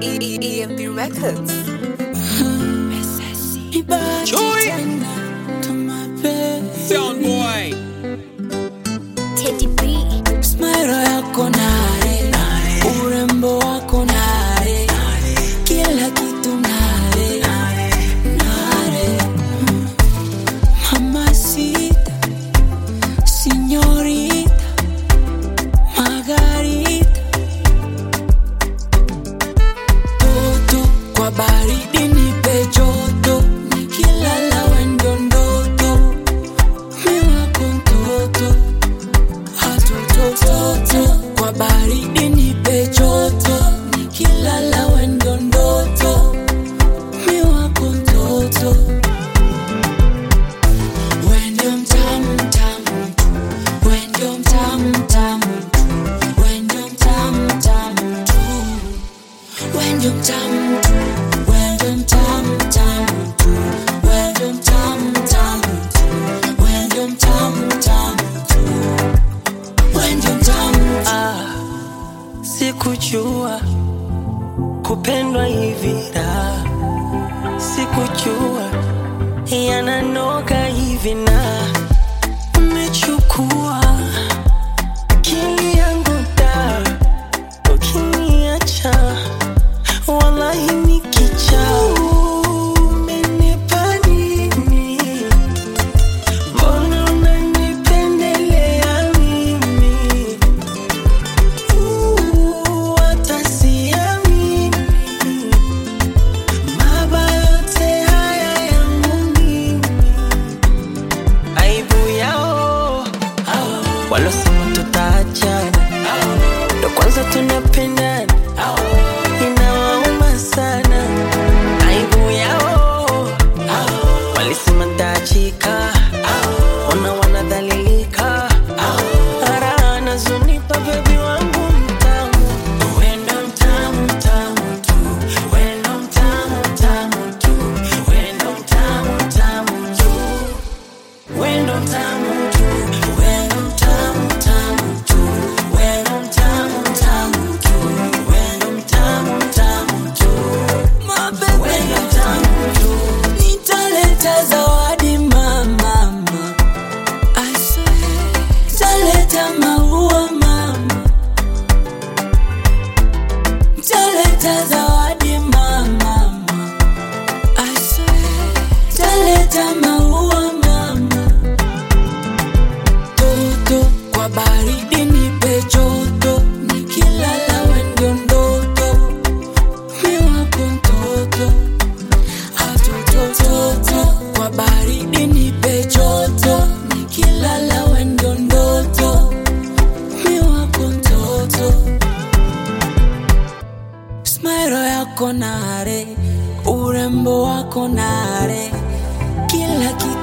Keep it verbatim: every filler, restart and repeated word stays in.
E M P Records. Chewy Sound Boy Teddy B. Smile yako nare, urembo wako nare, kila kitu nare, nare. Mamacita, señorita, Margarita. Toto kwa baridi nipe joto, nikilala wendo ndoto, mi wako mtoto. Toto kwa baridi nipe joto, nikilala wendo ndoto, mi wako mtoto. Wendo mtamu mtamu, wendo mtamu mtamu, wendo mtamu mtamu tu, wendo mtamu tu, wendo mtamu mtamu tu, wendo mtamu mtamu tu, wendo mtamu mtamu tu. Ah, sikujua kupendwa hivi da, sikujua yananoga hivi na umechukua akili yangu da, ukiniacha wallahi nikicha. Umenipa nini? Mbona unanipendelea mimi? Walosema tutaachana, ndo kwanza tunapendana, inawauma sana. Aibu yao, walisema nitaachika, ona wanadhalilika. Raha nazonipa baby wangu mtamu, wendo mtamu mtamu tu, wendo mtamu mtamu tu, wendo mtamu mtamu tu, wendo mtamu tu. Zawadi mama, I swear, taleta maua mama, taleta zawadi mama, I swear, taleta maua mama. Toto kwa baridi nipe joto, nikilala wendo ndoto, mi wako mtoto. Toto kwa baridi nipe joto, nikilala wendo ndoto, mi wako mtoto. Smile yako nare, urembo wako nare, kila kitu